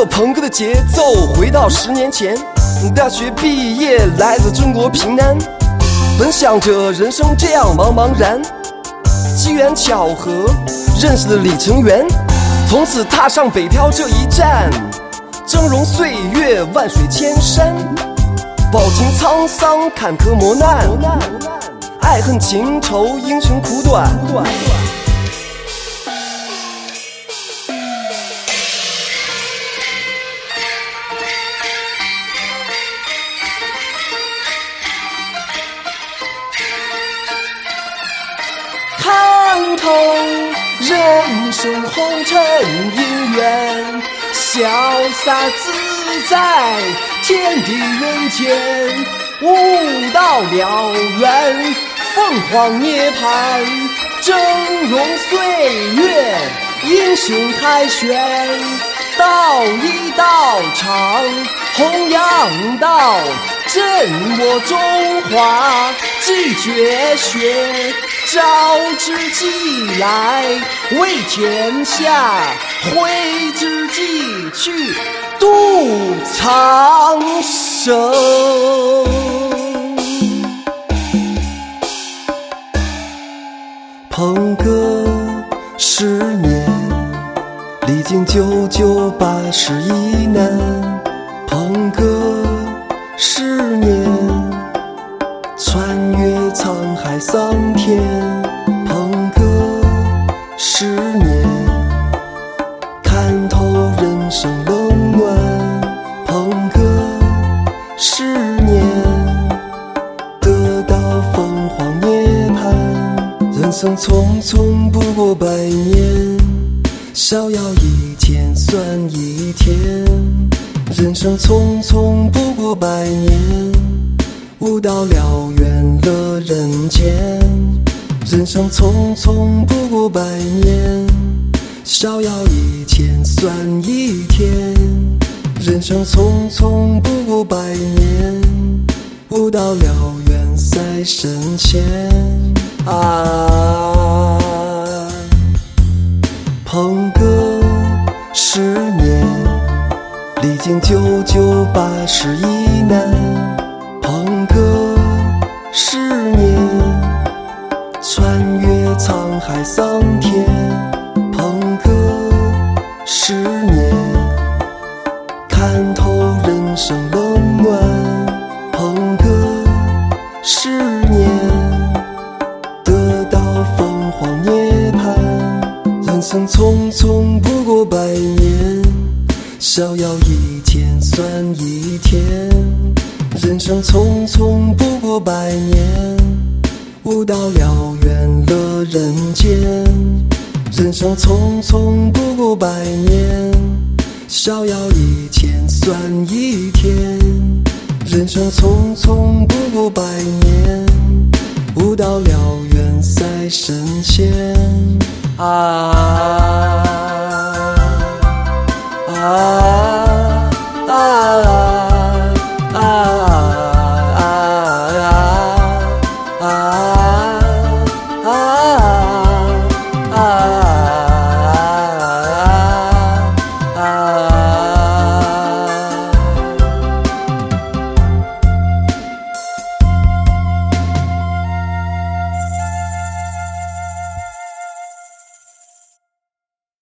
着朋克的节奏，回到10年前，大学毕业来自中国平南，本想着人生这样茫茫然，机缘巧合认识了李成元，从此踏上北漂这一站，峥嵘岁月万水千山，饱经沧桑坎坷磨难，爱恨情仇英雄苦短。看透人生红尘因缘，潇洒自在天地人间，悟道了缘凤凰涅槃，峥嵘岁月英雄凯旋，道义道场弘扬道，振我中华继绝学，招之即来为天下，挥之即去度苍生。朋克10年，历经99、80一难。朋克10年，穿越沧海桑田。朋克10年，看透人生冷暖。朋克10年，得到凤凰涅槃。人生匆匆不过100年，逍遥一天算一天。人生匆匆不过100年，悟道了缘了人间。人生匆匆不过100年，逍遥一天算一天。人生匆匆不过100年，悟道了缘在身前。朋克10年，历经99、80一难。朋克10年，穿越沧海桑田。朋克10年，看透人生冷暖。朋克10年，得到凤凰涅槃。人生匆匆不过100年，逍遥一天算一天。人生匆匆不过100年，悟道了缘了人间。人生匆匆不过100年，逍遥一天算一天。人生匆匆不过100年，悟道了缘在身前。